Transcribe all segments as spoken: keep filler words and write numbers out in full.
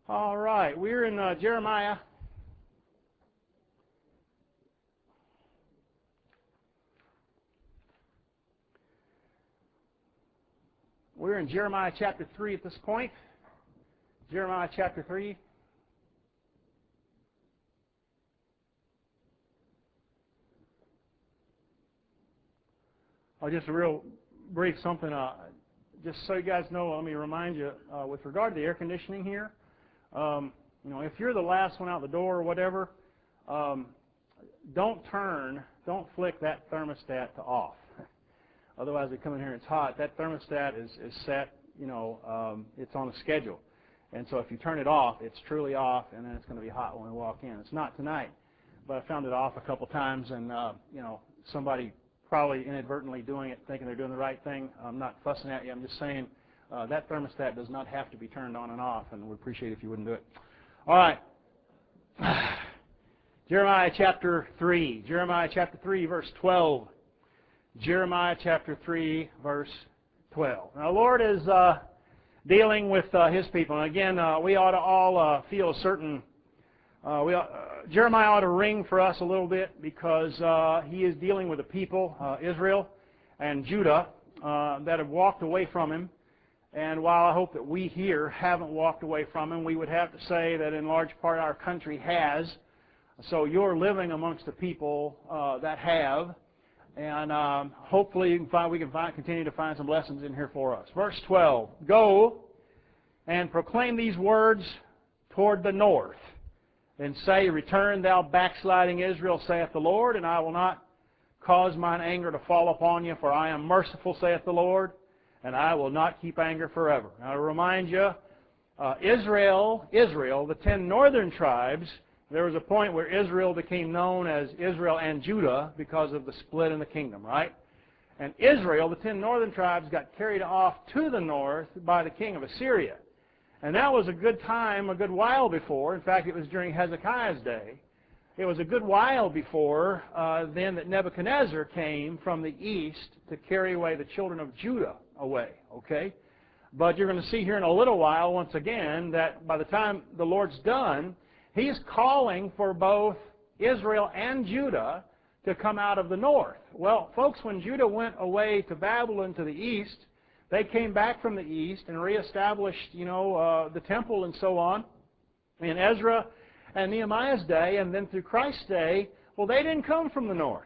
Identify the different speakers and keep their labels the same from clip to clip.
Speaker 1: All right, we're in uh, Jeremiah. We're in Jeremiah chapter three at this point. Jeremiah chapter three. Oh, just a real brief something. Uh, just so you guys know, let me remind you, uh, with regard to the air conditioning here, um, you know, if you're the last one out the door or whatever, um, don't turn, don't flick that thermostat to off. Otherwise, they come in here and it's hot. That thermostat is, is set, you know, um, it's on a schedule. And so if you turn it off, it's truly off, and then it's going to be hot when we walk in. It's not tonight, but I found it off a couple times, and, uh, you know, somebody probably inadvertently doing it, thinking they're doing the right thing. I'm not fussing at you. I'm just saying uh, that thermostat does not have to be turned on and off, and we'd appreciate it if you wouldn't do it. All right. Jeremiah chapter three. Jeremiah chapter three, verse twelve. Jeremiah chapter three, verse twelve. Now, the Lord is uh, dealing with uh, His people. And again, uh, we ought to all uh, feel a certain... Uh, we, uh, Jeremiah ought to ring for us a little bit because uh, he is dealing with a people, uh, Israel and Judah, uh, that have walked away from him. And while I hope that we here haven't walked away from him, we would have to say that in large part our country has. So you're living amongst the people uh, that have. And um, hopefully you can find, we can find, continue to find some lessons in here for us. Verse twelve, Go and proclaim these words toward the north, and say, Return, thou backsliding Israel, saith the Lord, and I will not cause mine anger to fall upon you, for I am merciful, saith the Lord, and I will not keep anger forever. Now, to remind you, uh, Israel, Israel, the ten northern tribes, there was a point where Israel became known as Israel and Judah because of the split in the kingdom, right? And Israel, the ten northern tribes, got carried off to the north by the king of Assyria. And that was a good time, a good while before. In fact, it was during Hezekiah's day. It was a good while before uh, then that Nebuchadnezzar came from the east to carry away the children of Judah away, okay? But you're going to see here in a little while, once again, that by the time the Lord's done, He's calling for both Israel and Judah to come out of the north. Well, folks, when Judah went away to Babylon to the east, they came back from the east and reestablished, you know, uh, the temple and so on in Ezra and Nehemiah's day, and then through Christ's day. Well, they didn't come from the north.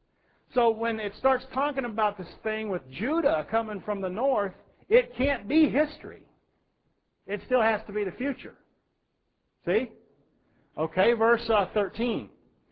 Speaker 1: So when it starts talking about this thing with Judah coming from the north, it can't be history. It still has to be the future. See? Okay, verse uh, thirteen.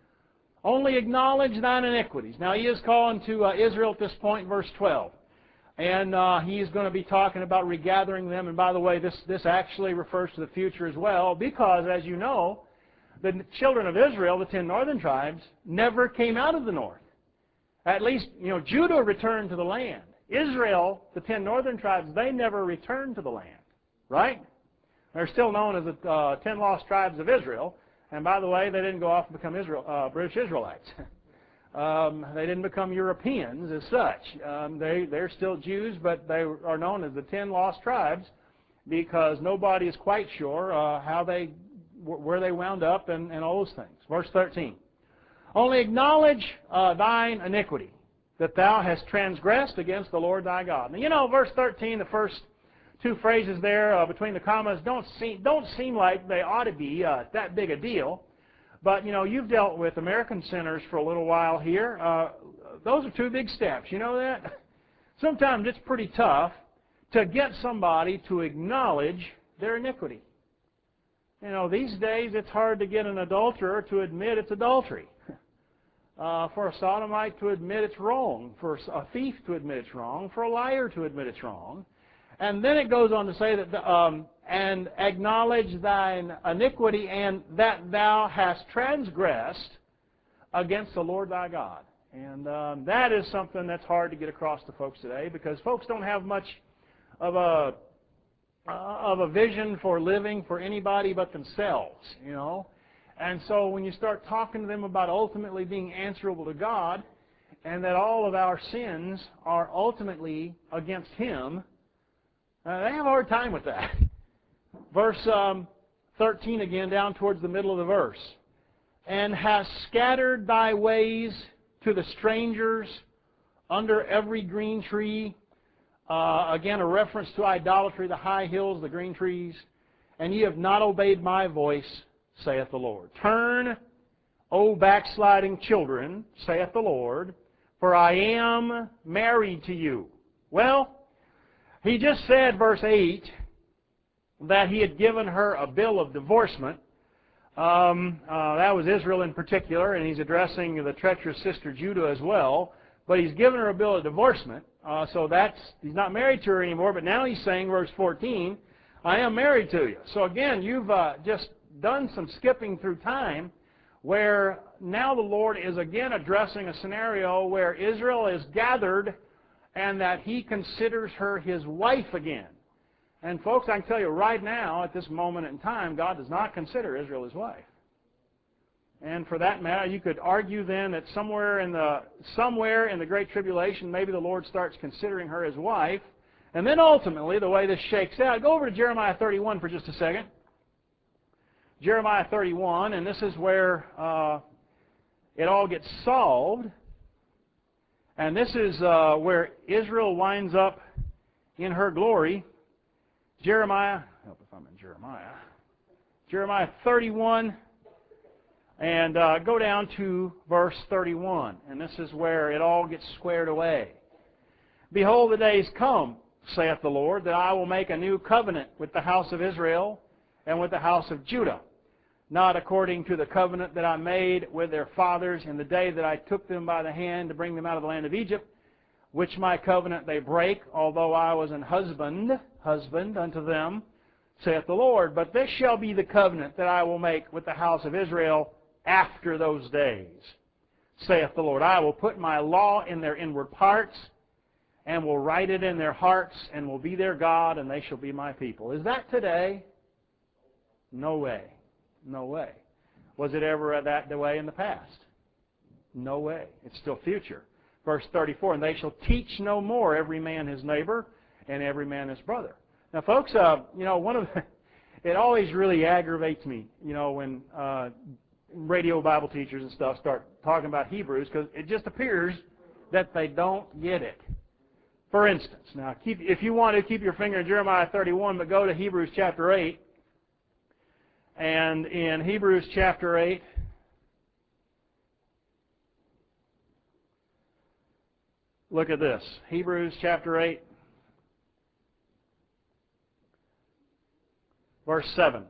Speaker 1: Only acknowledge thine iniquities. Now, he is calling to uh, Israel at this point, verse twelve. And uh, he's going to be talking about regathering them. And by the way, this, this actually refers to the future as well, because, as you know, the children of Israel, the ten northern tribes, never came out of the north. At least, you know, Judah returned to the land. Israel, the ten northern tribes, they never returned to the land, right? They're still known as the uh, ten lost tribes of Israel. And by the way, they didn't go off and become Israel, uh, British Israelites. Um, they didn't become Europeans as such. Um, they, they're still Jews, but they are known as the ten lost tribes because nobody is quite sure uh, how they, where they wound up and, and all those things. Verse thirteen. Only acknowledge uh, thine iniquity, that thou hast transgressed against the Lord thy God. Now, you know, verse thirteen, the first two phrases there uh, between the commas don't seem, don't seem like they ought to be uh, that big a deal. But, you know, you've dealt with American sinners for a little while here. Uh, those are two big steps. You know that? Sometimes it's pretty tough to get somebody to acknowledge their iniquity. You know, these days it's hard to get an adulterer to admit it's adultery. Uh, for a sodomite to admit it's wrong. For a thief to admit it's wrong. For a liar to admit it's wrong. And then it goes on to say that, the, um, and acknowledge thine iniquity, and that thou hast transgressed against the Lord thy God. And um, that is something that's hard to get across to folks today, because folks don't have much of a uh, of a vision for living for anybody but themselves, you know. And so when you start talking to them about ultimately being answerable to God, and that all of our sins are ultimately against Him, Uh, they have a hard time with that. Verse um, thirteen again, down towards the middle of the verse. And hast scattered thy ways to the strangers under every green tree. Uh, again, a reference to idolatry, the high hills, the green trees. And ye have not obeyed my voice, saith the Lord. Turn, O backsliding children, saith the Lord, for I am married to you. Well, he just said, verse eight, that he had given her a bill of divorcement. Um, uh, that was Israel in particular, and he's addressing the treacherous sister Judah as well. But he's given her a bill of divorcement, uh, so that's he's not married to her anymore. But now he's saying, verse fourteen, I am married to you. So again, you've uh, just done some skipping through time, where now the Lord is again addressing a scenario where Israel is gathered, and that He considers her His wife again. And folks, I can tell you right now, at this moment in time, God does not consider Israel His wife. And for that matter, you could argue then that somewhere in the somewhere in the Great Tribulation, maybe the Lord starts considering her His wife. And then ultimately, the way this shakes out, go over to Jeremiah thirty-one for just a second. Jeremiah thirty-one, and this is where uh, it all gets solved. And this is uh, where Israel winds up in her glory. Jeremiah, help if I'm in Jeremiah. Jeremiah thirty-one, and uh, go down to verse thirty-one. And this is where it all gets squared away. Behold, the days come, saith the Lord, that I will make a new covenant with the house of Israel and with the house of Judah, not according to the covenant that I made with their fathers in the day that I took them by the hand to bring them out of the land of Egypt, which my covenant they break, although I was an husband, husband unto them, saith the Lord. But this shall be the covenant that I will make with the house of Israel after those days, saith the Lord. I will put my law in their inward parts, and will write it in their hearts, and will be their God, and they shall be my people. Is that today? No way. No way. Was it ever that way in the past? No way. It's still future. Verse thirty-four, and they shall teach no more every man his neighbor and every man his brother. Now, folks, uh, you know, one of the, it always really aggravates me, you know, when uh, radio Bible teachers and stuff start talking about Hebrews, because it just appears that they don't get it. For instance, now, keep, if you want to keep your finger in Jeremiah thirty-one, but go to Hebrews chapter eight. And in Hebrews chapter eight, look at this. Hebrews chapter eight, verse seven.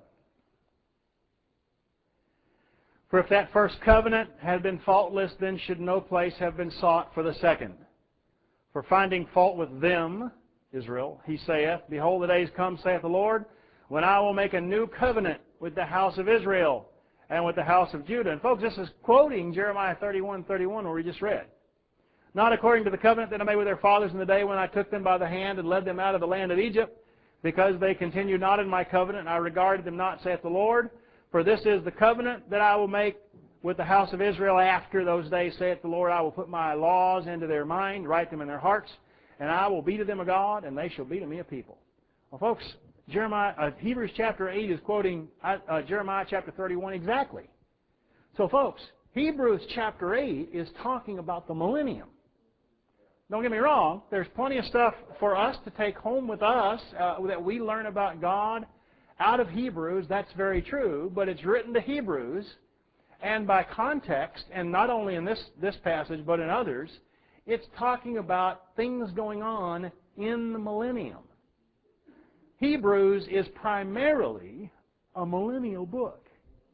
Speaker 1: For if that first covenant had been faultless, then should no place have been sought for the second. For finding fault with them, Israel, he saith, Behold, the days come, saith the Lord, when I will make a new covenant with the house of Israel and with the house of Judah. And folks, this is quoting Jeremiah thirty-one, thirty-one, where we just read. Not according to the covenant that I made with their fathers in the day when I took them by the hand and led them out of the land of Egypt, because they continued not in my covenant, and I regarded them not, saith the Lord. For this is the covenant that I will make with the house of Israel after those days, saith the Lord. I will put my laws into their mind, write them in their hearts, and I will be to them a God, and they shall be to me a people. Well, folks, Jeremiah, uh, Hebrews chapter eight is quoting uh, uh, Jeremiah chapter thirty-one exactly. So, folks, Hebrews chapter eight is talking about the millennium. Don't get me wrong, there's plenty of stuff for us to take home with us uh, that we learn about God out of Hebrews. That's very true, but it's written to Hebrews, and by context, and not only in this, this passage, but in others, it's talking about things going on in the millennium. Hebrews is primarily a millennial book.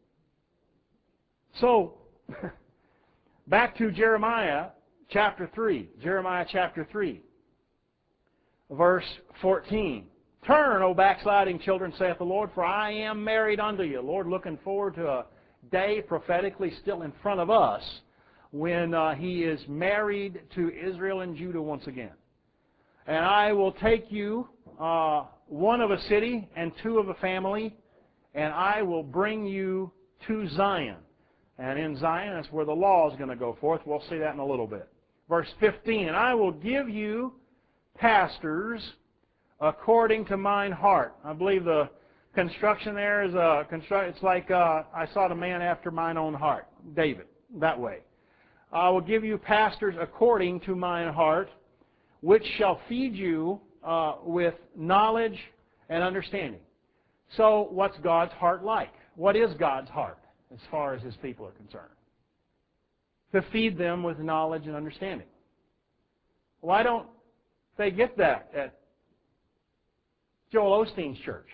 Speaker 1: So, back to Jeremiah chapter three. Jeremiah chapter three, verse fourteen. Turn, O backsliding children, saith the Lord, for I am married unto you. Lord, looking forward to a day prophetically still in front of us when uh, He is married to Israel and Judah once again. And I will take you, uh, one of a city and two of a family, and I will bring you to Zion. And in Zion, that's where the law is going to go forth. We'll see that in a little bit. Verse fifteen, and I will give you pastors according to mine heart. I believe the construction there is a construct. It's like uh, I sought a man after mine own heart, David, that way. I will give you pastors according to mine heart, which shall feed you uh, with knowledge and understanding. So what's God's heart like? What is God's heart as far as His people are concerned? To feed them with knowledge and understanding. Why don't they get that at Joel Osteen's church?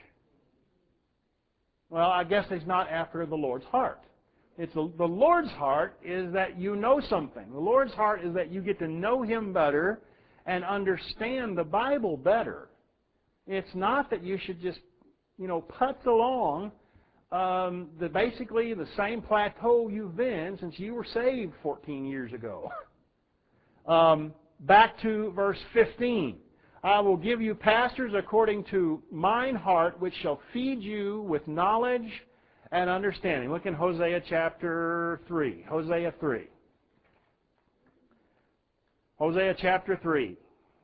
Speaker 1: Well, I guess he's not after the Lord's heart. It's the, the Lord's heart is that you know something. The Lord's heart is that you get to know Him better and understand the Bible better. It's not that you should just, you know, putz along um, the basically the same plateau you've been since you were saved fourteen years ago. um, back to verse fifteen. I will give you pastors according to mine heart, which shall feed you with knowledge and understanding. Look in Hosea chapter three. Hosea three. Hosea chapter three.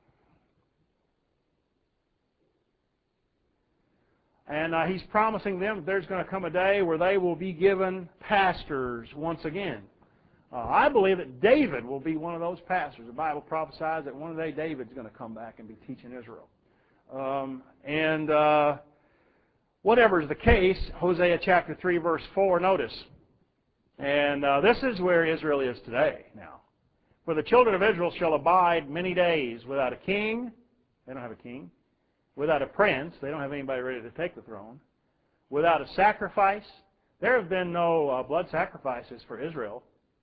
Speaker 1: And uh, he's promising them that there's going to come a day where they will be given pastors once again. Uh, I believe that David will be one of those pastors. The Bible prophesies that one day David's going to come back and be teaching Israel. Um, and uh, whatever is the case, Hosea chapter three, verse four, notice. And uh, this is where Israel is today now. For the children of Israel shall abide many days without a king. They don't have a king. Without a prince. They don't have anybody ready to take the throne. Without a sacrifice. There have been no uh, blood sacrifices for Israel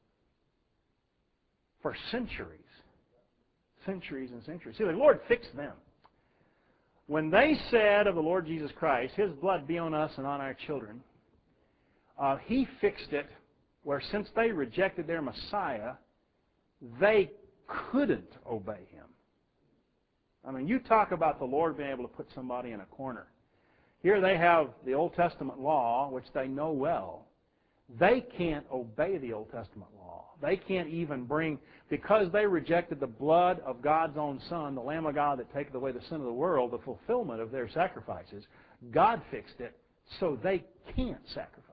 Speaker 1: for centuries. Centuries and centuries. See, the Lord fixed them. When they said of the Lord Jesus Christ, His blood be on us and on our children, uh, He fixed it where since they rejected their Messiah, they couldn't obey Him. I mean, you talk about the Lord being able to put somebody in a corner. Here they have the Old Testament law, which they know well. They can't obey the Old Testament law. They can't even bring, because they rejected the blood of God's own Son, the Lamb of God that taketh away the sin of the world, the fulfillment of their sacrifices. God fixed it so they can't sacrifice.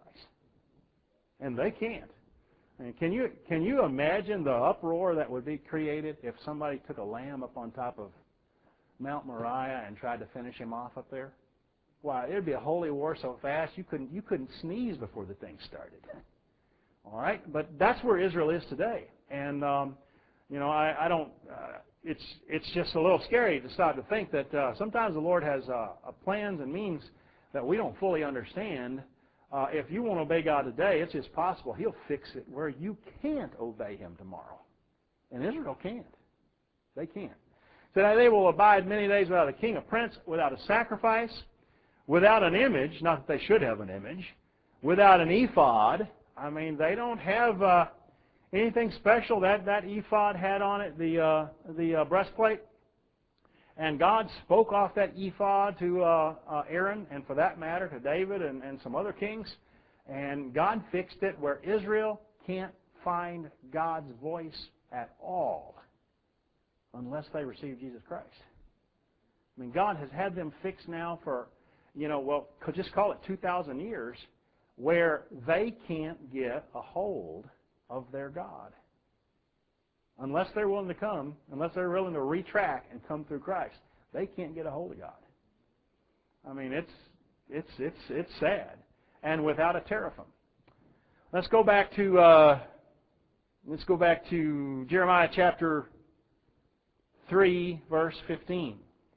Speaker 1: And they can't. And can you, can you imagine the uproar that would be created if somebody took a lamb up on top of Mount Moriah and tried to finish him off up there? Why, it'd be a holy war so fast you couldn't you couldn't sneeze before the thing started. All right, but that's where Israel is today, and um, you know I, I don't. Uh, it's it's just a little scary to start to think that uh, sometimes the Lord has uh, uh, plans and means that we don't fully understand. Uh, if you won't obey God today, it's just possible He'll fix it where you can't obey Him tomorrow, and Israel can't. They can't. So they will abide many days without a king, a prince, without a sacrifice, without an image, not that they should have an image, without an ephod. I mean, they don't have uh, anything special. That that ephod had on it the uh, the uh, breastplate, and God spoke off that ephod to uh, uh, Aaron, and for that matter to David and, and some other kings, and God fixed it where Israel can't find God's voice at all unless they receive Jesus Christ. I mean, God has had them fixed now for, you know, well, could just call it two thousand years, where they can't get a hold of their God. Unless they're willing to come, unless they're willing to retract and come through Christ, they can't get a hold of God. I mean, it's it's it's it's sad, and without a teraphim. Let's go back to uh, let's go back to Jeremiah chapter three, verse fifteen.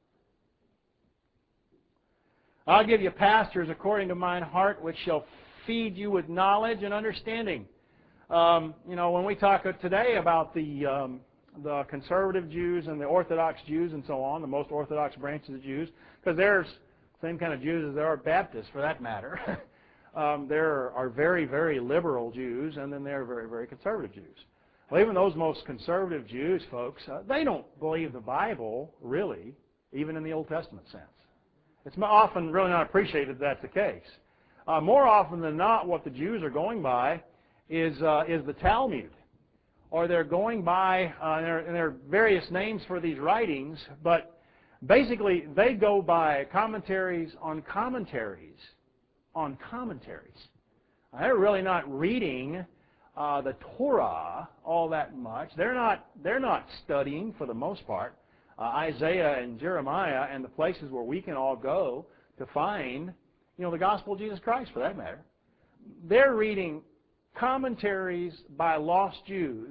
Speaker 1: I'll give you pastors according to mine heart, which shall feed you with knowledge and understanding. Um, you know, when we talk today about the um, the conservative Jews and the Orthodox Jews and so on, the most Orthodox branches of Jews, because there's the same kind of Jews as there are Baptists, for that matter. um, there are very, very liberal Jews, and then there are very, very conservative Jews. Well, even those most conservative Jews, folks, uh, they don't believe the Bible, really, even in the Old Testament sense. It's often really not appreciated that that's the case. Uh, more often than not, what the Jews are going by is uh, is the Talmud, or they're going by, uh, and, there, and there are various names for these writings, but Basically, they go by commentaries on commentaries on commentaries. They're really not reading uh, the Torah all that much. They're not. They're not studying for the most part uh, Isaiah and Jeremiah and the places where we can all go to find, you know, the gospel of Jesus Christ, for that matter. They're reading commentaries by lost Jews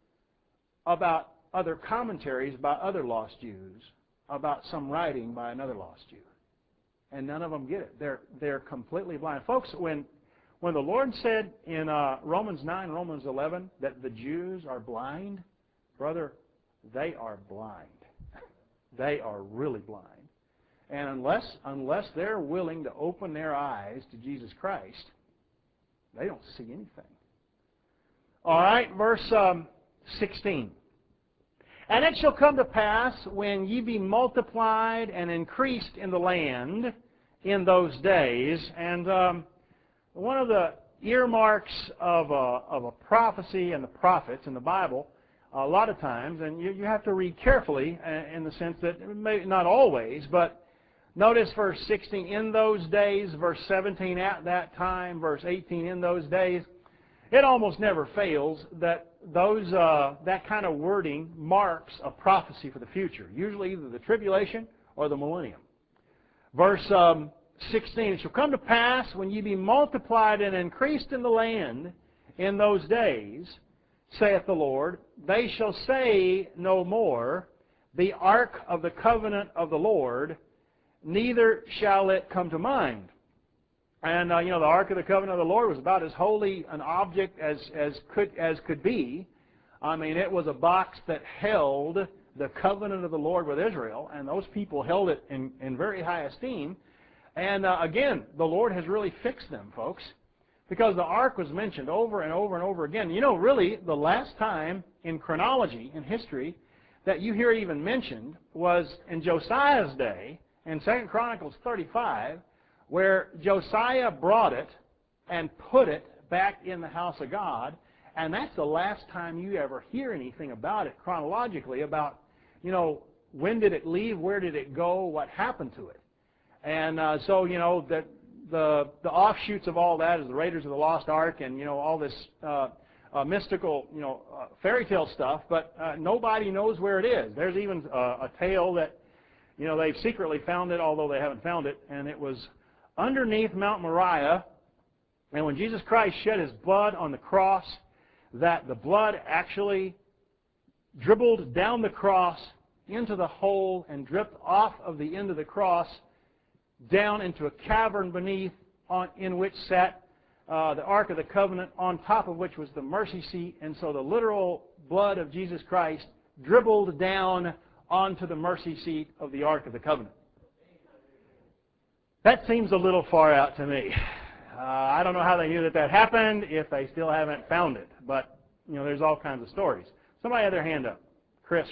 Speaker 1: about other commentaries by other lost Jews about some writing by another lost Jew. And none of them get it. They're, they're completely blind. Folks, when, when the Lord said in uh, Romans nine, Romans eleven, that the Jews are blind, brother, they are blind. They are really blind. And unless, unless they're willing to open their eyes to Jesus Christ, they don't see anything. All right, verse um, sixteen. And it shall come to pass, when ye be multiplied and increased in the land in those days. And um, one of the earmarks of a, of a prophecy and the prophets in the Bible, a lot of times, and you, you have to read carefully in the sense that, maybe not always, but notice verse sixteen, in those days, verse seventeen, at that time, verse eighteen, in those days. It almost never fails that those uh, that kind of wording marks a prophecy for the future, usually either the tribulation or the millennium. Verse um, sixteen, it shall come to pass, when ye be multiplied and increased in the land in those days, saith the Lord, they shall say no more, the ark of the covenant of the Lord, neither shall it come to mind. And, uh, you know, the Ark of the Covenant of the Lord was about as holy an object as, as, could, as could be. I mean, it was a box that held the covenant of the Lord with Israel, and those people held it in, in very high esteem. And, uh, again, the Lord has really fixed them, folks, because the Ark was mentioned over and over and over again. You know, really, the last time in chronology, in history, that you hear even mentioned was in Josiah's day, in Second Chronicles thirty-five, where Josiah brought it and put it back in the house of God, and that's the last time you ever hear anything about it chronologically, about, you know, when did it leave, where did it go, what happened to it. And uh, so, you know, the, the, the offshoots of all that is the Raiders of the Lost Ark and, you know, all this uh, uh, mystical, you know, uh, fairy tale stuff, but uh, nobody knows where it is. There's even uh, a tale that, you know, they've secretly found it, although they haven't found it, and it was underneath Mount Moriah, and when Jesus Christ shed His blood on the cross, that the blood actually dribbled down the cross into the hole and dripped off of the end of the cross down into a cavern beneath, on, in which sat uh, the Ark of the Covenant, on top of which was the mercy seat, and so the literal blood of Jesus Christ dribbled down onto the mercy seat of the Ark of the Covenant. That seems a little far out to me. Uh, I don't know how they knew that that happened, if they still haven't found it. But, you know, there's all kinds of stories. Somebody had their hand up. Chris.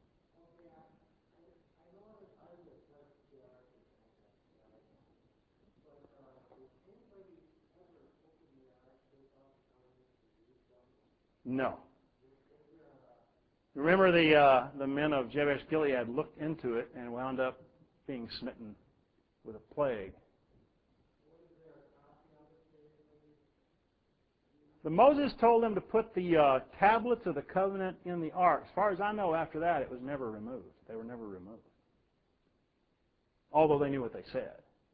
Speaker 1: No. Remember the, uh, the men of Jabesh Gilead looked into it and wound up being smitten with a plague. But Moses told them to put the uh, tablets of the covenant in the ark. As far as I know, after that, it was never removed. They were never removed, although they knew what they said.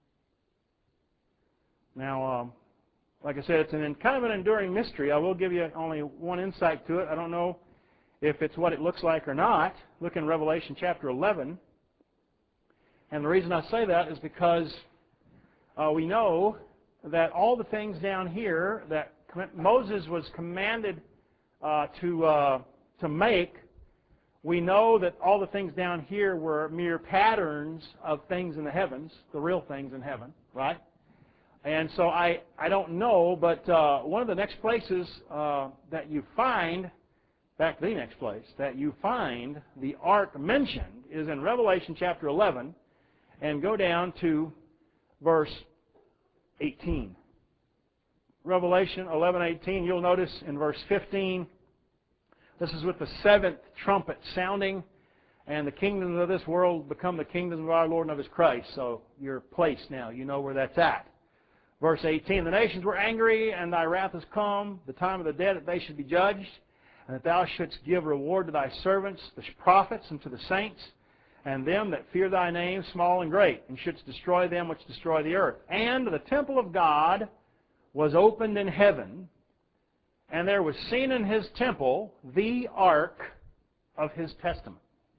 Speaker 1: Now, um, like I said, it's an, kind of an enduring mystery. I will give you only one insight to it. I don't know if it's what it looks like or not. Look in Revelation chapter eleven. And the reason I say that is because uh, we know that all the things down here that Moses was commanded uh, to, uh, to make, we know that all the things down here were mere patterns of things in the heavens, the real things in heaven, right? And so I, I don't know, but uh, one of the next places uh, that you find, back to the next place, that you find the ark mentioned is in Revelation chapter eleven, and go down to verse eighteen. Revelation eleven eighteen, you'll notice in verse fifteen, this is with the seventh trumpet sounding, And the kingdoms of this world become the kingdoms of our Lord and of His Christ. So you're placed now. You know where that's at. Verse eighteen, the nations were angry, and thy wrath is come, the time of the dead that they should be judged, and that thou shouldst give reward to thy servants, the prophets, and to the saints, and them that fear thy name, small and great, and shouldst destroy them which destroy the earth. And the temple of God was opened in heaven, and there was seen in His temple the ark of His testament.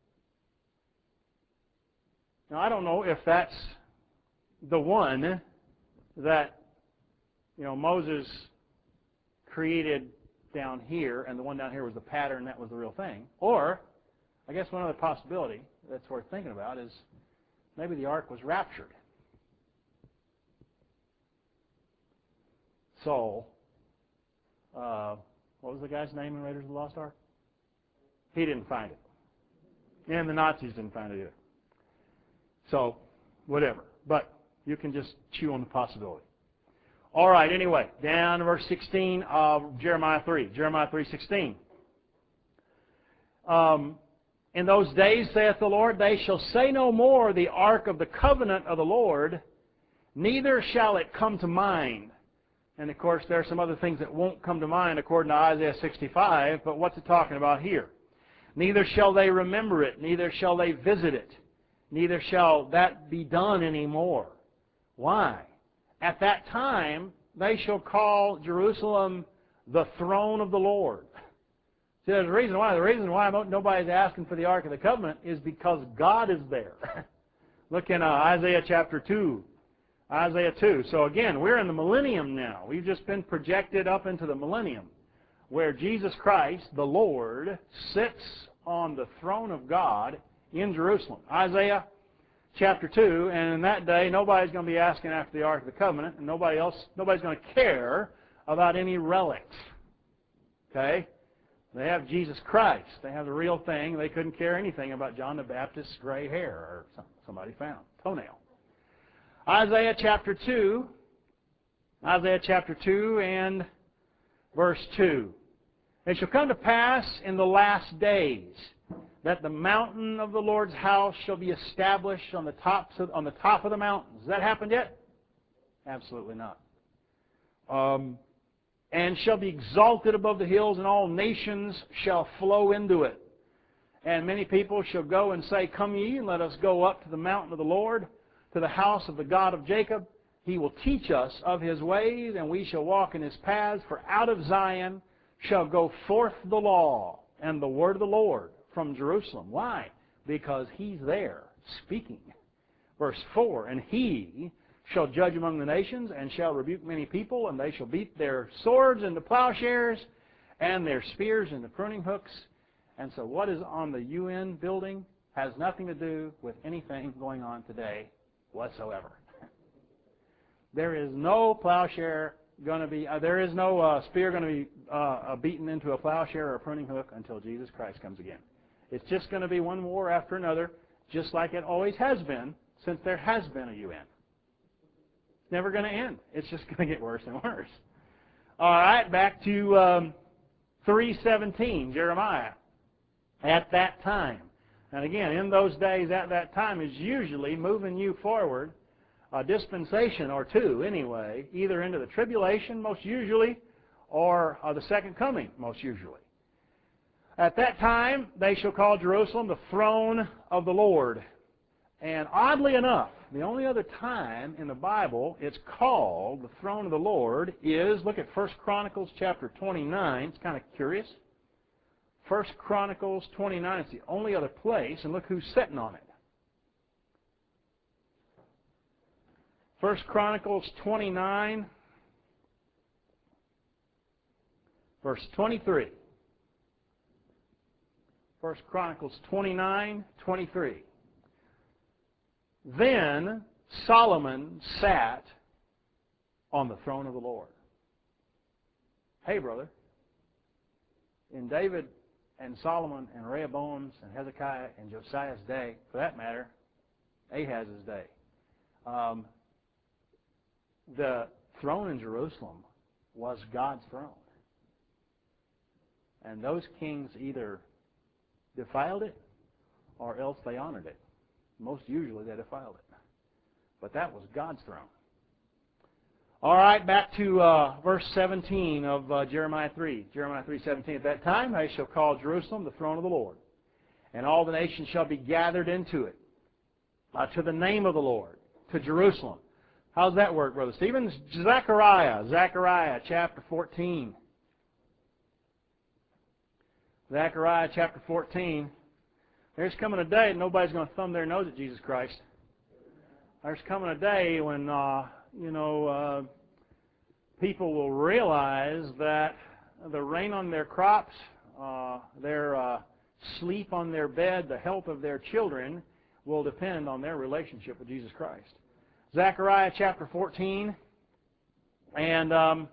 Speaker 1: Now, I don't know if that's the one that, you know, Moses created down here, and the one down here was the pattern, that was the real thing. Or, I guess one other possibility that's worth thinking about is maybe the ark was raptured. So, uh, what was the guy's name in Raiders of the Lost Ark? He didn't find it. And the Nazis didn't find it either. So, whatever. But you can just chew on the possibility. All right, anyway, down to verse sixteen of Jeremiah three. Jeremiah three sixteen. Um, in those days, saith the Lord, they shall say no more the ark of the covenant of the Lord, neither shall it come to mind. And, of course, there are some other things that won't come to mind according to Isaiah sixty-five, but what's it talking about here? Neither shall they remember it, neither shall they visit it, neither shall that be done anymore. Why? At that time, they shall call Jerusalem the throne of the Lord. See, there's a reason why. The reason why nobody's asking for the Ark of the Covenant is because God is there. Look in uh, Isaiah chapter two. Isaiah two. So again, we're in the millennium now. We've just been projected up into the millennium, where Jesus Christ, the Lord, sits on the throne of God in Jerusalem. Isaiah chapter two, and in that day, nobody's going to be asking after the Ark of the Covenant, and nobody else, nobody's going to care about any relics. Okay? They have Jesus Christ. They have the real thing. They couldn't care anything about John the Baptist's gray hair, or somebody found, toenail. Isaiah chapter two, Isaiah chapter two and verse two. It shall come to pass in the last days that the mountain of the Lord's house shall be established on the tops of, on the top of the mountains. Has that happened yet? Absolutely not. Um, and shall be exalted above the hills, and all nations shall flow into it. And many people shall go and say, Come ye, and let us go up to the mountain of the Lord, to the house of the God of Jacob. He will teach us of His ways, and we shall walk in His paths. For out of Zion shall go forth the law and the word of the Lord from Jerusalem. Why? Because He's there speaking. Verse four, and He shall judge among the nations, and shall rebuke many people, and they shall beat their swords into plowshares, and their spears into pruning hooks. And so what is on the U N building has nothing to do with anything going on today whatsoever. There is no plowshare going to be, uh, there is no uh, spear going to be uh, beaten into a plowshare or a pruning hook until Jesus Christ comes again. It's just going to be one war after another, just like it always has been since there has been a U N. It's never going to end. It's just going to get worse and worse. All right, back to um, three seventeen, Jeremiah. At that time. And again, in those days, at that time is usually moving you forward a dispensation or two anyway, either into the tribulation most usually, or uh, the second coming most usually. At that time, they shall call Jerusalem the throne of the Lord. And oddly enough, the only other time in the Bible it's called the throne of the Lord is, look at First Chronicles chapter twenty-nine. It's kind of curious. First Chronicles twenty-nine is the only other place, and look who's sitting on it. First Chronicles twenty-nine, verse twenty-three. First Chronicles twenty-nine, twenty-three. Then Solomon sat on the throne of the Lord. Hey, brother. In David and Solomon and Rehoboam's and Hezekiah and Josiah's day, for that matter, Ahaz's day, um, the throne in Jerusalem was God's throne. And those kings either defiled it or else they honored it. Most usually they defiled it. But that was God's throne. All right, back to uh, verse seventeen of uh, Jeremiah three. Jeremiah three seventeen. At that time they shall call Jerusalem the throne of the Lord, and all the nations shall be gathered into it, uh, to the name of the Lord, to Jerusalem. How's that work, Brother Stephen? Zechariah, Zechariah chapter fourteen. Zechariah chapter fourteen. There's coming a day that nobody's going to thumb their nose at Jesus Christ. There's coming a day when, uh, you know, uh, people will realize that the rain on their crops, uh, their uh, sleep on their bed, the health of their children will depend on their relationship with Jesus Christ. Zechariah chapter fourteen, and um,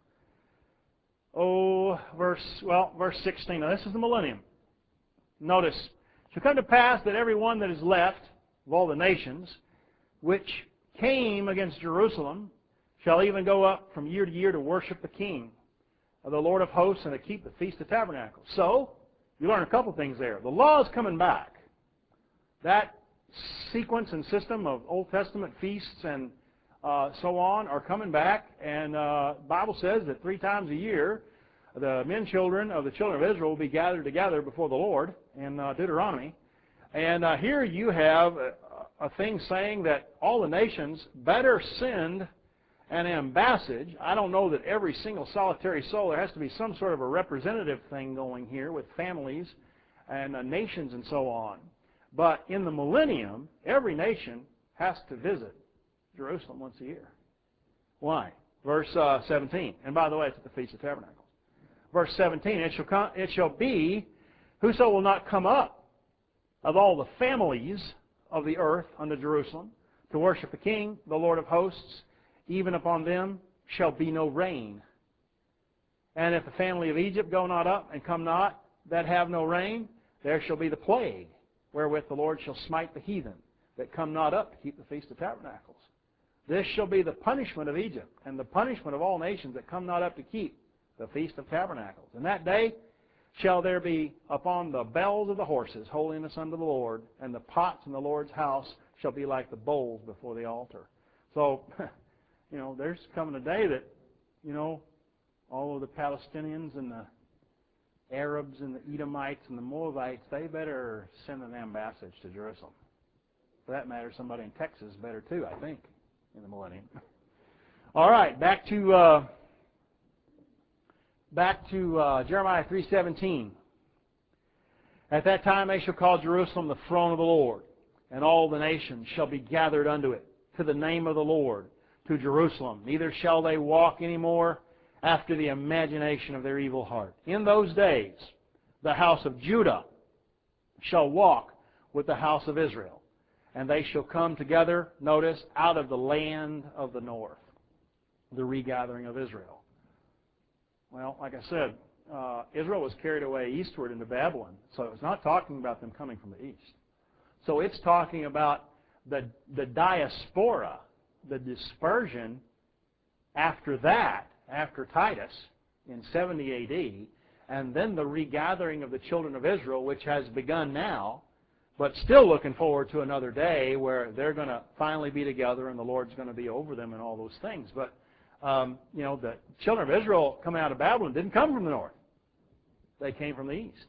Speaker 1: oh, verse well, verse sixteen. Now this is the millennium. Notice, it shall come to pass that every one that is left of all the nations, which came against Jerusalem, shall even go up from year to year to worship the King of the Lord of hosts and to keep the Feast of Tabernacles. So, you learn a couple things there. The law is coming back. That sequence and system of Old Testament feasts and uh, so on are coming back, and uh, the Bible says that three times a year the men children of the children of Israel will be gathered together before the Lord in uh, Deuteronomy. And uh, here you have a, a thing saying that all the nations better send an ambassage. I don't know that every single solitary soul, there has to be some sort of a representative thing going here with families and uh, nations and so on. But in the millennium, every nation has to visit Jerusalem once a year. Why? Verse uh, seventeen. And by the way, it's at the Feast of Tabernacles. Verse seventeen, it shall, come, it shall be, whoso will not come up of all the families of the earth unto Jerusalem to worship the King, the Lord of hosts, even upon them shall be no rain. And if the family of Egypt go not up and come not, that have no rain, there shall be the plague, wherewith the Lord shall smite the heathen that come not up to keep the Feast of Tabernacles. This shall be the punishment of Egypt, and the punishment of all nations that come not up to keep the Feast of Tabernacles. And that day shall there be upon the bells of the horses holiness unto the Lord, and the pots in the Lord's house shall be like the bowls before the altar. So, you know, there's coming a day that, you know, all of the Palestinians and the Arabs and the Edomites and the Moabites, they better send an ambassage to Jerusalem. For that matter, somebody in Texas better too, I think, in the millennium. All right, back to uh, back to uh, Jeremiah three seventeen. At that time they shall call Jerusalem the throne of the Lord, and all the nations shall be gathered unto it, to the name of the Lord, to Jerusalem. Neither shall they walk any more after the imagination of their evil heart. In those days the house of Judah shall walk with the house of Israel, and they shall come together, notice, out of the land of the north, the regathering of Israel. Well, like I said, uh, Israel was carried away eastward into Babylon, so it's not talking about them coming from the east. So it's talking about the, the diaspora, the dispersion after that, after Titus in seventy A D, and then the regathering of the children of Israel, which has begun now, but still looking forward to another day where they're going to finally be together and the Lord's going to be over them and all those things. But, um, you know, the children of Israel coming out of Babylon didn't come from the north. They came from the east.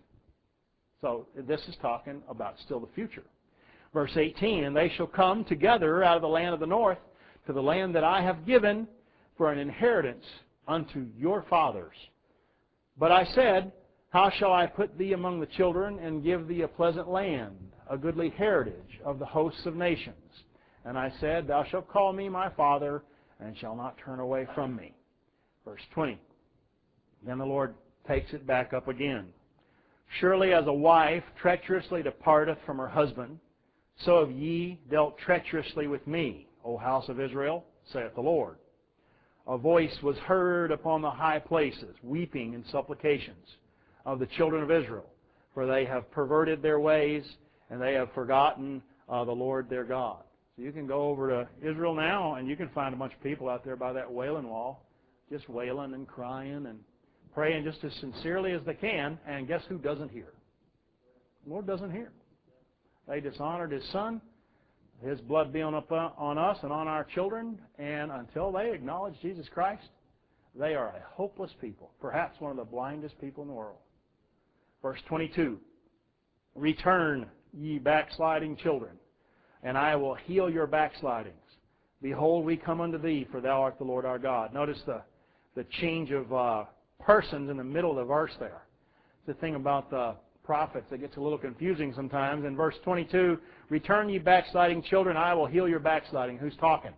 Speaker 1: So this is talking about still the future. Verse eighteen, and they shall come together out of the land of the north to the land that I have given for an inheritance unto your fathers. But I said, how shall I put thee among the children and give thee a pleasant land, a goodly heritage of the hosts of nations? And I said, thou shalt call me my father, and shall not turn away from me. Verse twenty. Then the Lord takes it back up again. Surely as a wife treacherously departeth from her husband, so have ye dealt treacherously with me, O house of Israel, saith the Lord. A voice was heard upon the high places, weeping and supplications of the children of Israel, for they have perverted their ways, and they have forgotten uh, the Lord their God. So you can go over to Israel now, and you can find a bunch of people out there by that wailing wall, just wailing and crying and praying just as sincerely as they can, and guess who doesn't hear? The Lord doesn't hear. They dishonored His Son. His blood be on, up, on us and on our children. And until they acknowledge Jesus Christ, they are a hopeless people, perhaps one of the blindest people in the world. Verse twenty-two, return, ye backsliding children, and I will heal your backslidings. Behold, we come unto thee, for thou art the Lord our God. Notice the, the change of uh, persons in the middle of the verse there. It's the thing about the prophets that gets a little confusing sometimes. In verse twenty-two, return ye backsliding children, I will heal your backsliding. Who's talking?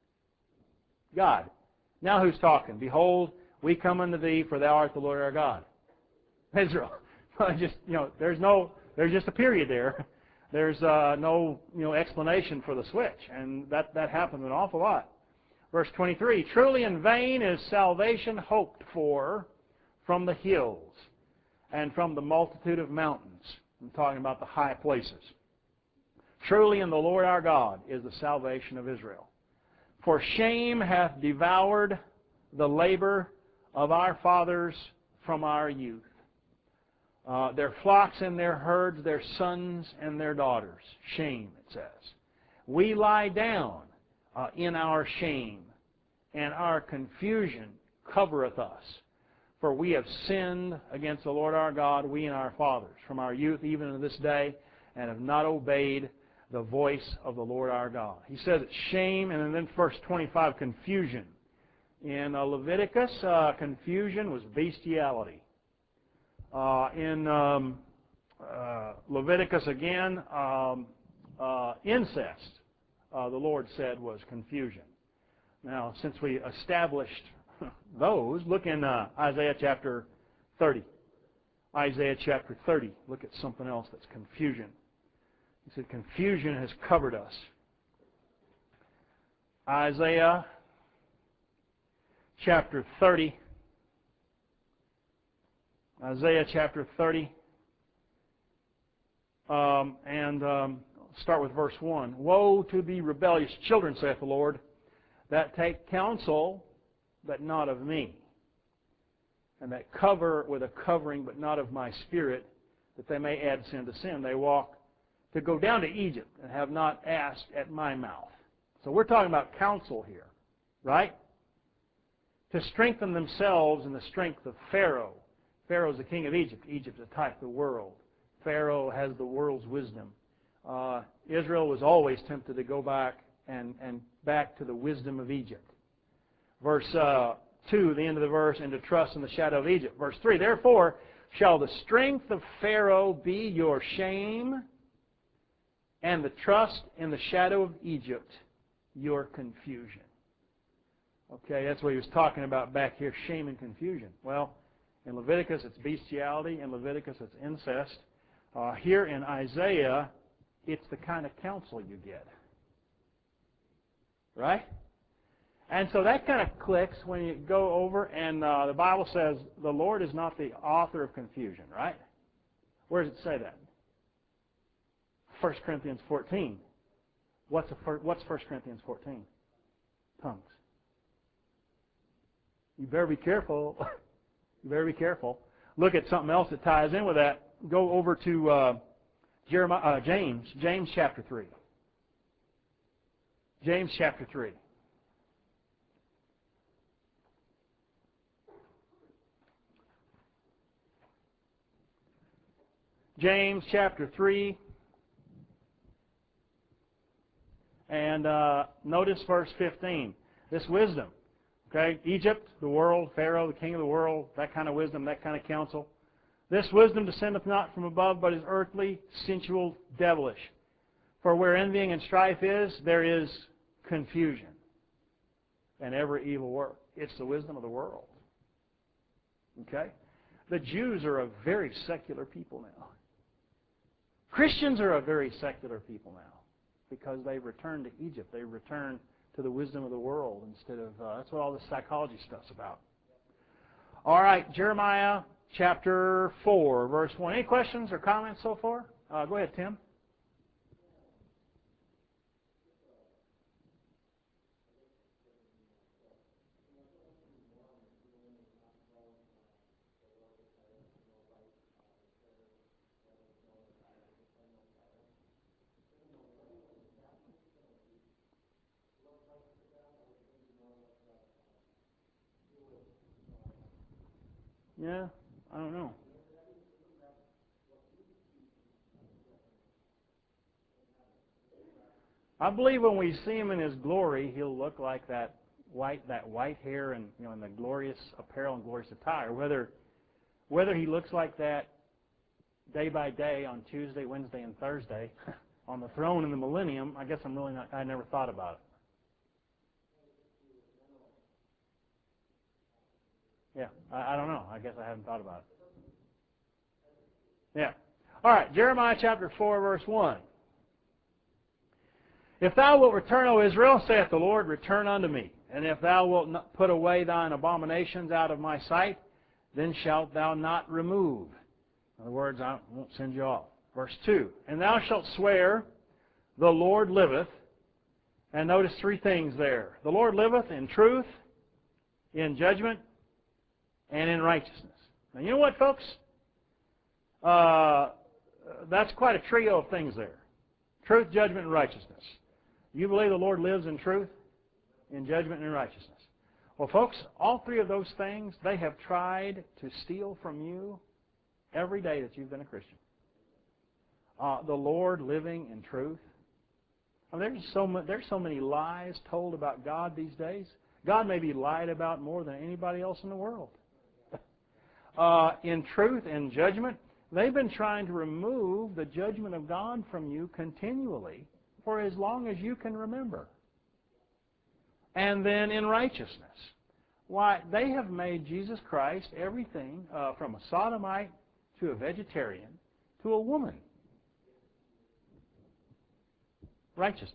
Speaker 1: God. Now who's talking? Behold, we come unto thee, for thou art the Lord our God. Israel. Just, you know, there's no, there's just a period there. There's uh, no, you know, explanation for the switch, and that that happens an awful lot. Verse twenty-three: truly in vain is salvation hoped for from the hills and from the multitude of mountains. I'm talking about the high places. Truly in the Lord our God is the salvation of Israel. For shame hath devoured the labor of our fathers from our youth. Uh, their flocks and their herds, their sons and their daughters. Shame, it says. We lie down uh, in our shame, and our confusion covereth us. For we have sinned against the Lord our God, we and our fathers, from our youth even to this day, and have not obeyed the voice of the Lord our God. He says it's shame, and then verse twenty-five, confusion. In uh, Leviticus, uh, confusion was bestiality. Uh, in um, uh, Leviticus again, um, uh, incest, uh, the Lord said, was confusion. Now, since we established those, look in uh, Isaiah chapter thirty. Isaiah chapter thirty. Look at something else that's confusion. He said, confusion has covered us. Isaiah chapter thirty. Isaiah chapter thirty, um, and um, start with verse one. Woe to the rebellious children, saith the Lord, that take counsel, but not of me, and that cover with a covering, but not of my spirit, that they may add sin to sin. They walk to go down to Egypt, and have not asked at my mouth. So we're talking about counsel here, right? To strengthen themselves in the strength of Pharaoh. Pharaoh's the king of Egypt. Egypt's a type of the world. Pharaoh has the world's wisdom. Uh, Israel was always tempted to go back and, and back to the wisdom of Egypt. Verse uh, two, the end of the verse, and to trust in the shadow of Egypt. Verse three, therefore shall the strength of Pharaoh be your shame, and the trust in the shadow of Egypt your confusion. Okay, that's what he was talking about back here, shame and confusion. Well, in Leviticus, it's bestiality. In Leviticus, it's incest. Uh, here in Isaiah, it's the kind of counsel you get. Right? And so that kind of clicks when you go over, and uh, the Bible says the Lord is not the author of confusion, right? Where does it say that? First Corinthians fourteen. What's, a, what's First Corinthians fourteen? Tongues. You better be careful. You better be careful. Look at something else that ties in with that. Go over to uh, Jeremiah, uh, James, James chapter three. James chapter three. James chapter three. And uh, notice verse fifteen. This wisdom. Okay, Egypt, the world, Pharaoh, the king of the world, that kind of wisdom, that kind of counsel. This wisdom descendeth not from above, but is earthly, sensual, devilish. For where envying and strife is, there is confusion and every evil work. It's the wisdom of the world. Okay? The Jews are a very secular people now. Christians are a very secular people now because they returned to Egypt. They returned to the wisdom of the world instead of, uh, that's what all this psychology stuff's about. All right, Jeremiah chapter four, verse one. Any questions or comments so far? Uh, go ahead, Tim. Yeah, I don't know. I believe when we see Him in His glory, He'll look like that white that white hair and you know in the glorious apparel and glorious attire. Whether whether He looks like that day by day on Tuesday, Wednesday, and Thursday on the throne in the millennium, I guess I'm really not. I never thought about it. Yeah, I, I don't know. I guess I haven't thought about it. Yeah. All right, Jeremiah chapter four, verse one. If thou wilt return, O Israel, saith the Lord, return unto me. And if thou wilt not put away thine abominations out of my sight, then shalt thou not remove. In other words, I won't send you off. Verse two. And thou shalt swear, the Lord liveth. And notice three things there. The Lord liveth in truth, in judgment, and in righteousness. Now, you know what, folks? Uh, that's quite a trio of things there. Truth, judgment, and righteousness. You believe the Lord lives in truth, in judgment, and in righteousness. Well, folks, all three of those things, they have tried to steal from you every day that you've been a Christian. Uh, the Lord living in truth. I mean, there's so much, there's so many lies told about God these days. God may be lied about more than anybody else in the world. uh, in truth and judgment, they've been trying to remove the judgment of God from you continually for as long as you can remember. And then in righteousness. Why, they have made Jesus Christ everything uh, from a sodomite to a vegetarian to a woman. Righteousness.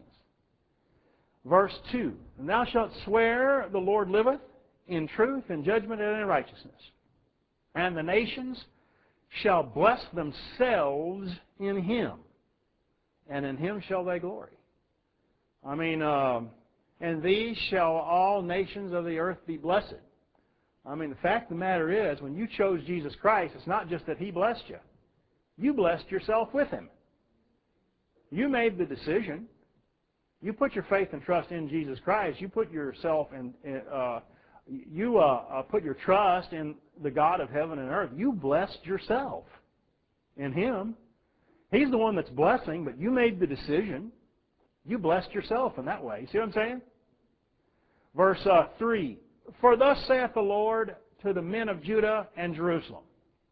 Speaker 1: Verse two. And thou shalt swear the Lord liveth in truth and judgment and in righteousness. And the nations shall bless themselves in Him, and in Him shall they glory. I mean, uh, and these shall all nations of the earth be blessed. I mean, the fact of the matter is, when you chose Jesus Christ, it's not just that He blessed you. You blessed yourself with Him. You made the decision. You put your faith and trust in Jesus Christ. You put yourself in, uh, you uh, uh, put your trust in the God of heaven and earth. You blessed yourself in Him. He's the one that's blessing, but you made the decision. You blessed yourself in that way. See what I'm saying? Verse uh, three. For thus saith the Lord to the men of Judah and Jerusalem,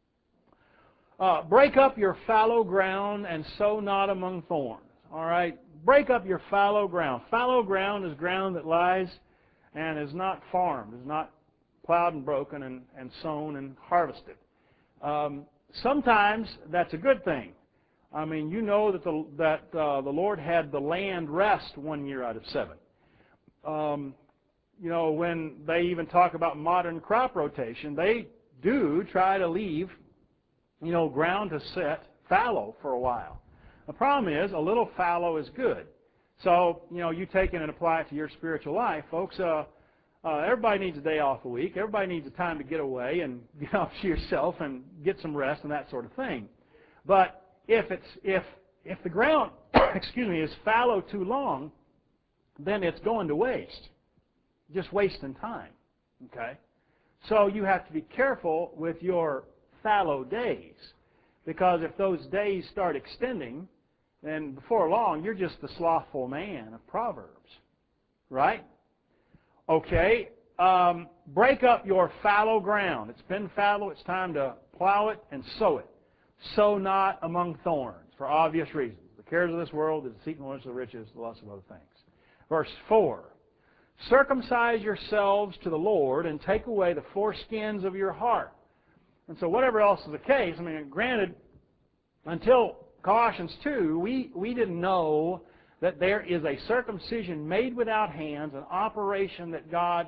Speaker 1: uh, break up your fallow ground and sow not among thorns. All right? Break up your fallow ground. Fallow ground is ground that lies and is not farmed, is not plowed and broken and, and sown and harvested. Um, sometimes that's a good thing. I mean, you know that the, that uh, the Lord had the land rest one year out of seven. Um, you know, when they even talk about modern crop rotation, they do try to leave, you know, ground to sit fallow for a while. The problem is, a little fallow is good. So, you know, you take it and apply it to your spiritual life, folks. Uh, uh, everybody needs a day off a week. Everybody needs a time to get away and get off to yourself and get some rest and that sort of thing. But if it's if if the ground, excuse me, is fallow too long, then it's going to waste, just wasting time. Okay, so you have to be careful with your fallow days, because if those days start extending, then before long you're just the slothful man of Proverbs, right? Okay, um, break up your fallow ground. It's been fallow. It's time to plow it and sow it. Sow not among thorns, for obvious reasons. The cares of this world, the deceitfulness of riches, the lust of other things. Verse four. Circumcise yourselves to the Lord and take away the foreskins of your heart. And so whatever else is the case, I mean, granted, until Colossians two, we, we didn't know that there is a circumcision made without hands, an operation that God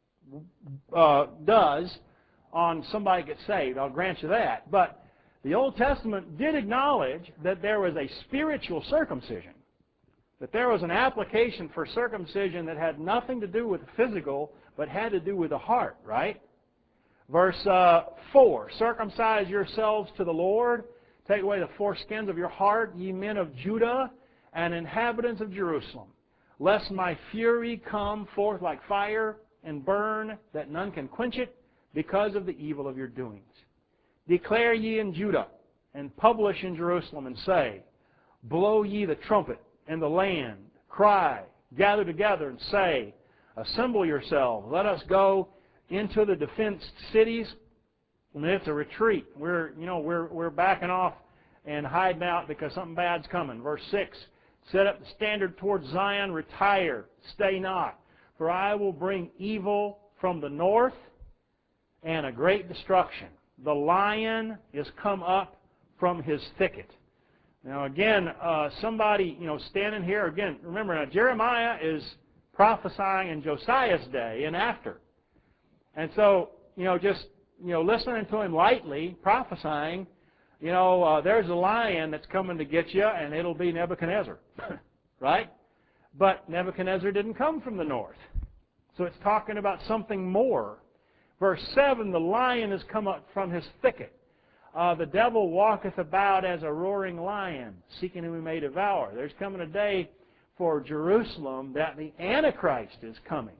Speaker 1: uh, does on somebody gets saved. I'll grant you that. But the Old Testament did acknowledge that there was a spiritual circumcision, that there was an application for circumcision that had nothing to do with the physical, but had to do with the heart, right? Verse uh, four, circumcise yourselves to the Lord, take away the foreskins of your heart, ye men of Judah and inhabitants of Jerusalem, lest my fury come forth like fire and burn, that none can quench it. because of the evil of your doings. Declare ye in Judah, and publish in Jerusalem, and say, blow ye the trumpet in the land, cry, gather together, and say, assemble yourselves, let us go into the defenced cities. And it's a retreat. We're, you know, we're, we're backing off and hiding out because something bad's coming. Verse six, set up the standard towards Zion, retire, stay not. For I will bring evil from the north and a great destruction. The lion is come up from his thicket. Now again, uh, somebody, you know, standing here, again, remember now, Jeremiah is prophesying in Josiah's day and after. And so, you know, just, you know, listening to him lightly, prophesying, you know, uh, there's a lion that's coming to get you, and it'll be Nebuchadnezzar, right? But Nebuchadnezzar didn't come from the north. So it's talking about something more. Verse seven, the lion has come up from his thicket. Uh, the devil walketh about as a roaring lion, seeking whom he may devour. There's coming a day for Jerusalem that the Antichrist is coming.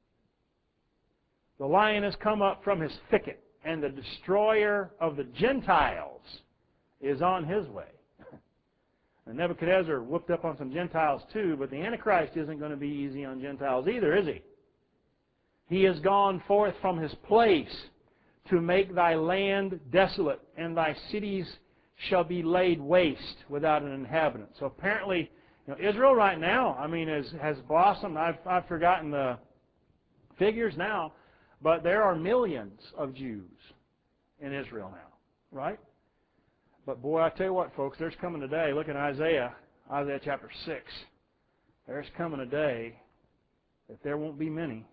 Speaker 1: The lion has come up from his thicket, and the destroyer of the Gentiles is on his way. And Nebuchadnezzar whooped up on some Gentiles too, but the Antichrist isn't going to be easy on Gentiles either, is he? He is gone forth from his place to make thy land desolate, and thy cities shall be laid waste without an inhabitant. So apparently, you know, Israel right now, I mean, is, has blossomed. I've, I've forgotten the figures now, but there are millions of Jews in Israel now, right? But boy, I tell you what, folks, there's coming a day. Look at Isaiah, Isaiah chapter six. There's coming a day that there won't be many.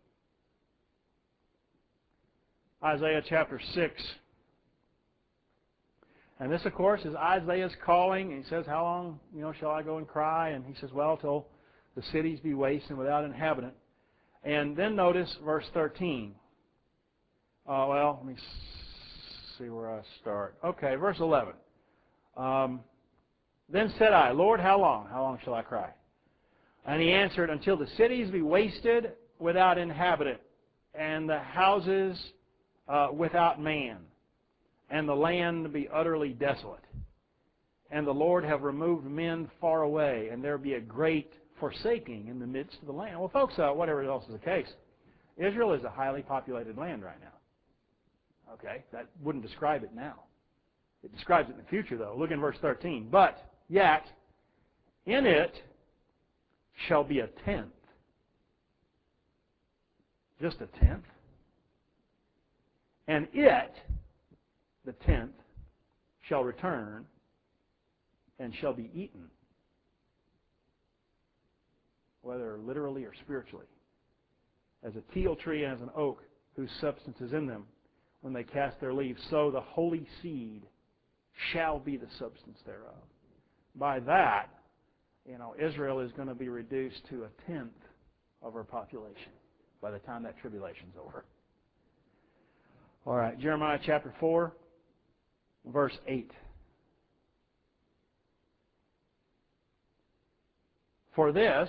Speaker 1: Isaiah chapter six. And this, of course, is Isaiah's calling. And he says, how long, you know, shall I go and cry? And he says, well, till the cities be waste and without inhabitant. And then notice verse thirteen. Uh, well, let me see where I start. Okay, verse eleven. Um, then said I, Lord, how long? How long shall I cry? And he answered, until the cities be wasted without inhabitant, and the houses uh, without man, and the land be utterly desolate. And the Lord have removed men far away, and there be a great forsaking in the midst of the land. Well, folks, uh, whatever else is the case, Israel is a highly populated land right now. Okay, that wouldn't describe it now. It describes it in the future, though. Look in verse thirteen. But yet, in it shall be a tenth. Just a tenth. And it, the tenth, shall return and shall be eaten, whether literally or spiritually, as a teal tree and as an oak whose substance is in them. When they cast their leaves, so the holy seed shall be the substance thereof. By that, you know, Israel is going to be reduced to a tenth of her population by the time that tribulation's over. All right, Jeremiah chapter four, verse eight. For this,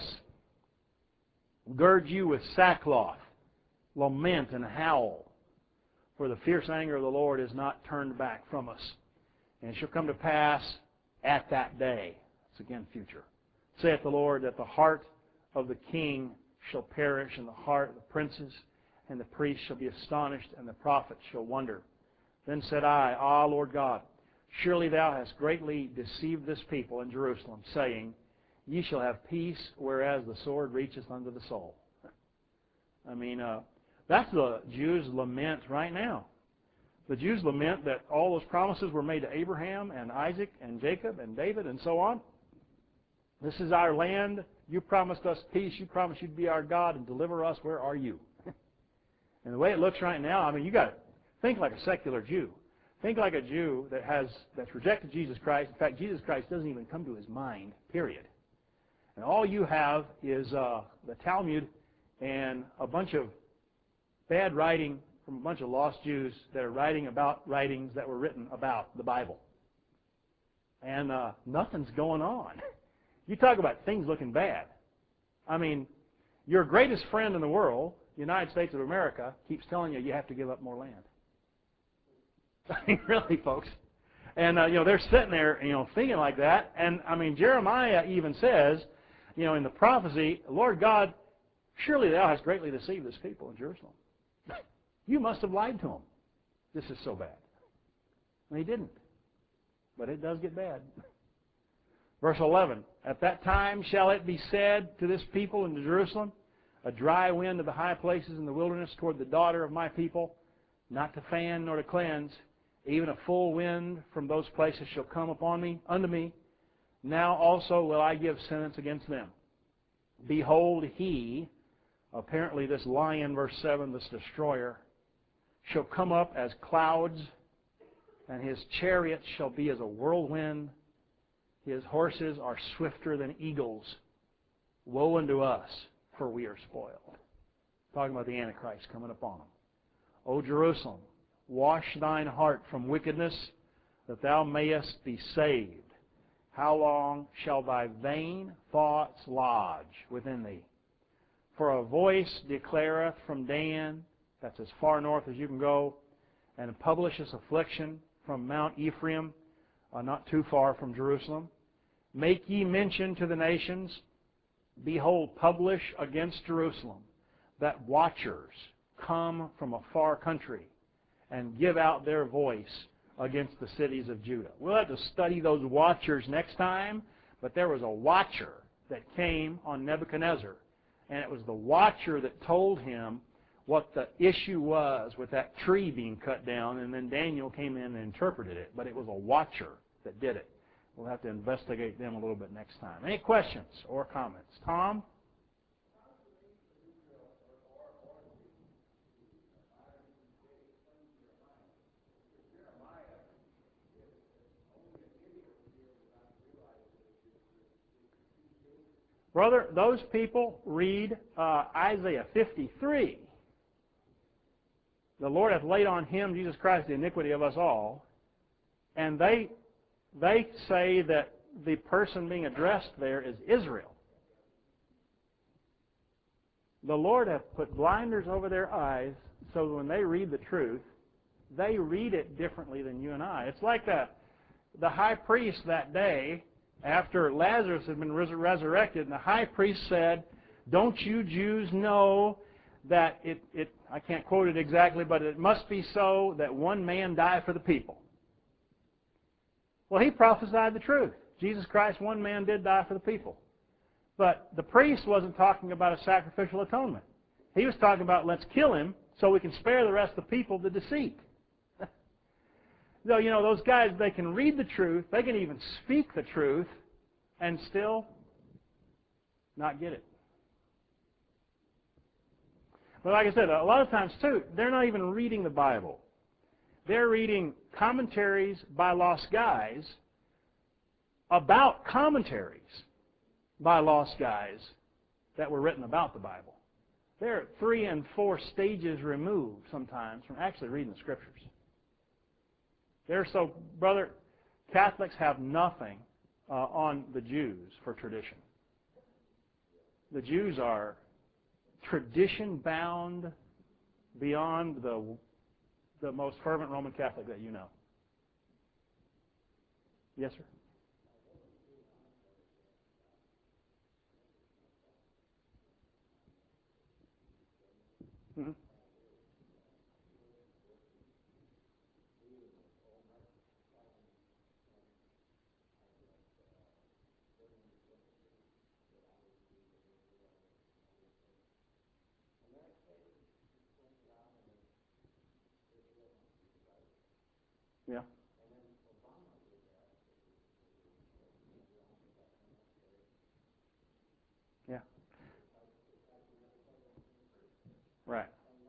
Speaker 1: gird you with sackcloth, lament and howl, for the fierce anger of the Lord is not turned back from us. And it shall come to pass at that day, it's again future, saith the Lord, that the heart of the king shall perish, and the heart of the princes and the priests shall be astonished, and the prophets shall wonder. Then said I, Ah, Lord God, surely thou hast greatly deceived this people in Jerusalem, saying, Ye shall have peace, whereas the sword reacheth unto the soul. I mean, uh, that's the Jews' lament right now. The Jews lament that all those promises were made to Abraham and Isaac and Jacob and David and so on. This is our land. You promised us peace. You promised you'd be our God and deliver us. Where are you? And the way it looks right now, I mean, you got to think like a secular Jew. Think like a Jew that has that's rejected Jesus Christ. In fact, Jesus Christ doesn't even come to his mind, period. And all you have is uh, the Talmud and a bunch of bad writing from a bunch of lost Jews that are writing about writings that were written about the Bible. And uh, nothing's going on. You talk about things looking bad. I mean, your greatest friend in the world United States of America keeps telling you you have to give up more land. I mean, really, folks. And, uh, you know, they're sitting there, you know, thinking like that. And, I mean, Jeremiah even says, you know, in the prophecy, Lord God, surely thou hast greatly deceived this people in Jerusalem. You must have lied to them. This is so bad. And he didn't. But it does get bad. Verse eleven, at that time shall it be said to this people in Jerusalem, a dry wind of the high places in the wilderness toward the daughter of my people, not to fan nor to cleanse, even a full wind from those places shall come upon me, unto me. Now also will I give sentence against them. Behold, he, apparently this lion, verse seven, this destroyer, shall come up as clouds, and his chariots shall be as a whirlwind. His horses are swifter than eagles. Woe unto us, for we are spoiled. Talking about the Antichrist coming upon them. O Jerusalem, wash thine heart from wickedness, that thou mayest be saved. How long shall thy vain thoughts lodge within thee? For a voice declareth from Dan, that's as far north as you can go, and publisheth affliction from Mount Ephraim, uh, not too far from Jerusalem. Make ye mention to the nations, behold, publish against Jerusalem, that watchers come from a far country, and give out their voice against the cities of Judah. We'll have to study those watchers next time, but there was a watcher that came on Nebuchadnezzar, and it was the watcher that told him what the issue was with that tree being cut down, and then Daniel came in and interpreted it, but it was a watcher that did it. We'll have to investigate them a little bit next time. Any questions or comments? Tom? Brother, those people read uh, Isaiah fifty-three. The Lord hath laid on him, Jesus Christ, the iniquity of us all. And they, they say that the person being addressed there is Israel. The Lord hath put blinders over their eyes so that when they read the truth, they read it differently than you and I. It's like that. The high priest that day, after Lazarus had been res- resurrected, and the high priest said, don't you Jews know that it, it, I can't quote it exactly, but it must be so that one man die for the people. Well, he prophesied the truth. Jesus Christ, one man did die for the people. But the priest wasn't talking about a sacrificial atonement. He was talking about let's kill him so we can spare the rest of the people the deceit. So, you know, those guys, they can read the truth, they can even speak the truth, and still not get it. But like I said, a lot of times, too, they're not even reading the Bible. They're reading commentaries by lost guys about commentaries by lost guys that were written about the Bible. They're three and four stages removed sometimes from actually reading the Scriptures. They're so, brother, Catholics have nothing uh, on the Jews for tradition. The Jews are tradition-bound beyond the, the most fervent Roman Catholic that you know. Yes, sir? Mm-hmm. Yeah. Yeah. Right.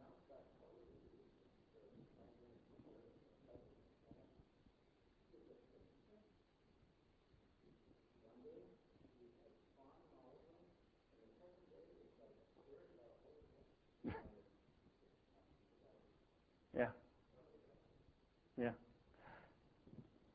Speaker 1: Yeah. Yeah.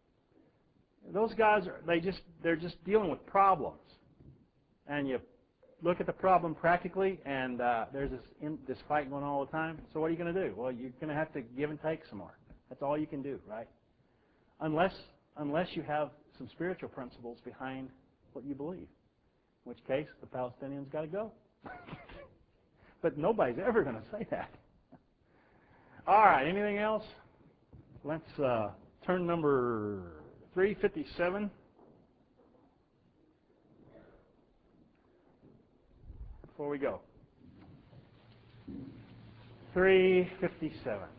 Speaker 1: Those guys are, they just, they're just dealing with problems. And you look at the problem practically, and uh, there's this, in, this fight going on all the time. So what are you going to do? Well, you're going to have to give and take some more. That's all you can do, right? Unless, unless you have some spiritual principles behind what you believe, in which case the Palestinians got to go. But nobody's ever going to say that. All right, anything else? Let's uh, turn number three fifty-seven. Before we go. three fifty-seven.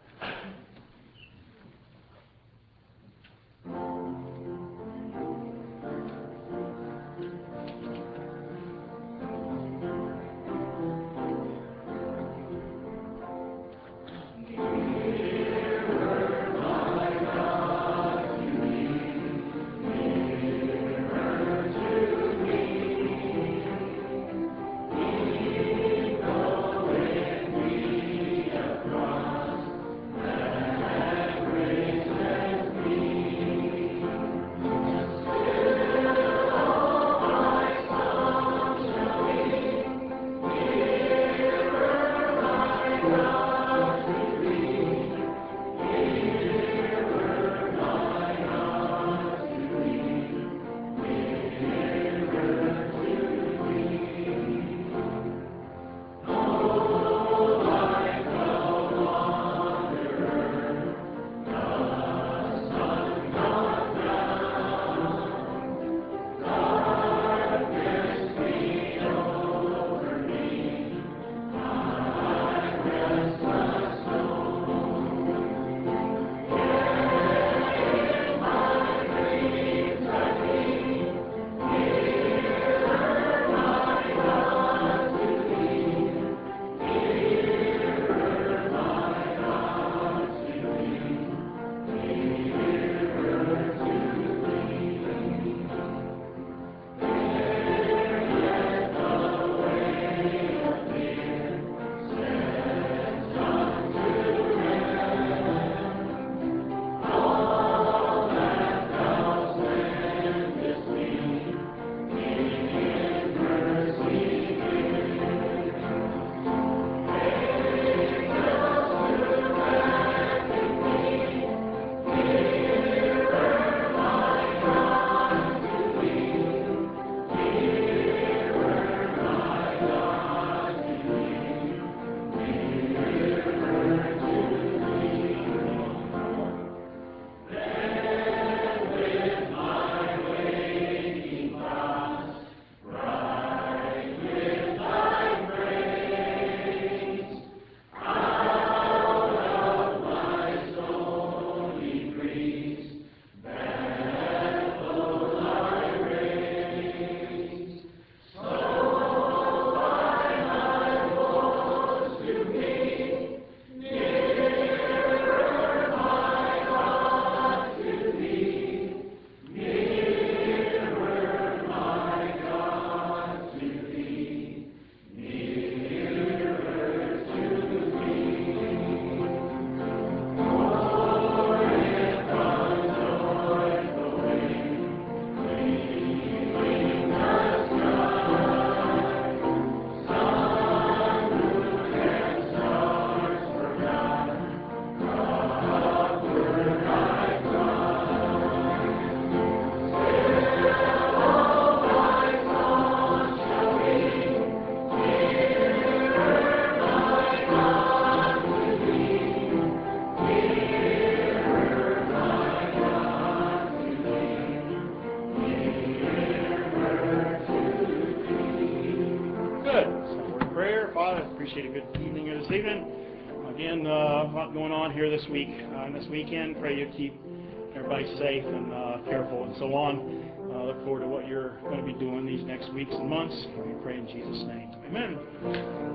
Speaker 1: Appreciate a good evening here this evening. Again, uh, a lot going on here this week uh, and this weekend. Pray you keep everybody safe and uh, careful and so on. Uh, look forward to what you're going to be doing these next weeks and months. We pray in Jesus' name. Amen.